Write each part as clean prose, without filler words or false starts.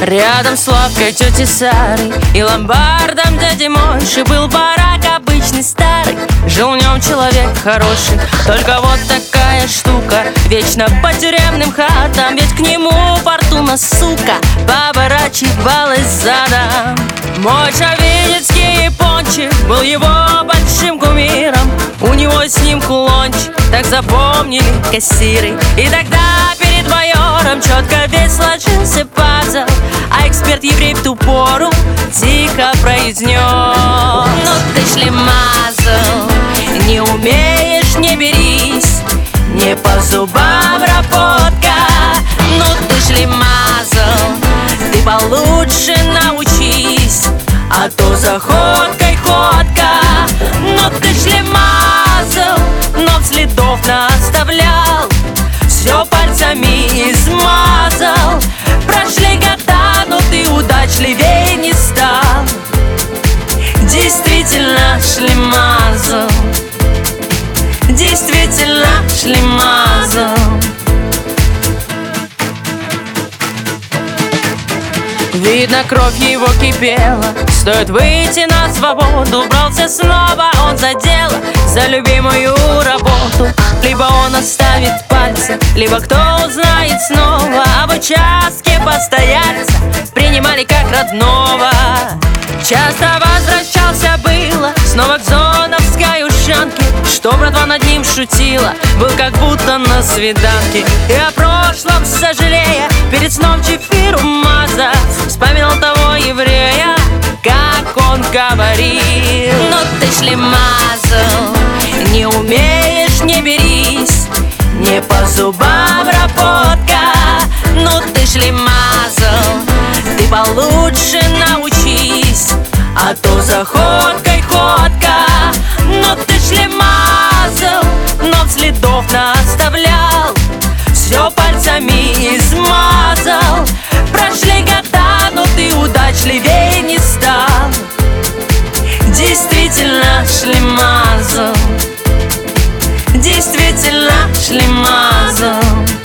Рядом с лавкой тети Сары и ломбардом дяди Мойши был барак обычный старый. Жил в нем человек хороший, только вот такая штука: вечно по тюремным хатам, ведь к нему фортуна, сука, поворачивалась задом. Мойша Винницкий япончик был его большим кумиром. У него с ним кулончик, так запомнили кассиры. И тогда перед майором четко весь сложился пазл, а эксперт-еврей в ту пору тихо произнес: ну ты шлемазл, не умеешь, не берись, не по зубам работка. Ну ты шлемазл, ты получше научись, а то заходкой ходка. Ну ты шлемазл, но следов наоставлял, все пальцами измазал. Прошли года, но ты удачливей не стал. Действительно шлемазл, действительно шлемазл. Видно, кровь его кипела, стоит выйти на свободу. Брался снова он за дело, за любимую работу. Либо он оставит пальцы, либо кто узнает снова. Об участке постояльца принимали как родного. Часто возвращался было снова к зоновской ушанке, что братва над ним шутила, был как будто на свиданке. И о прошлом сожалея, перед сном чефиру маза, вспоминал того еврея, как он говорил: ну ты шлемазл, не умеешь, не берись, не по зубам работка. Ну ты шлемазл, ты получше научись, а то заходкой ходка. Ну ты шлемазл, но следов наоставлял, все пальцами измазал. Прошли года, но ты удачливей не стал. Действительно шлемазл, действительно шлемазл.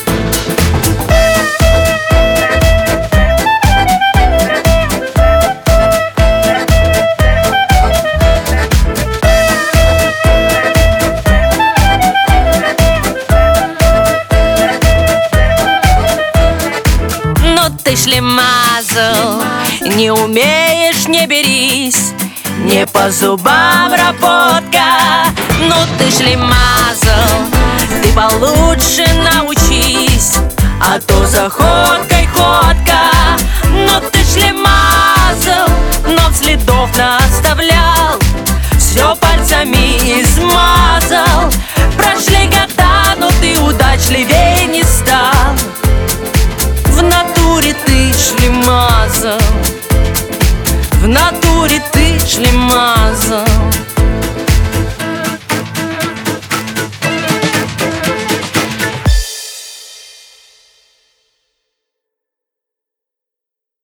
Ты шлемазл, не умеешь, не берись, не по зубам работка. Ну ты шлемазл, ты получше научись, а то заходкой ходка. Ну ты шлемазл, но следов наоставлял,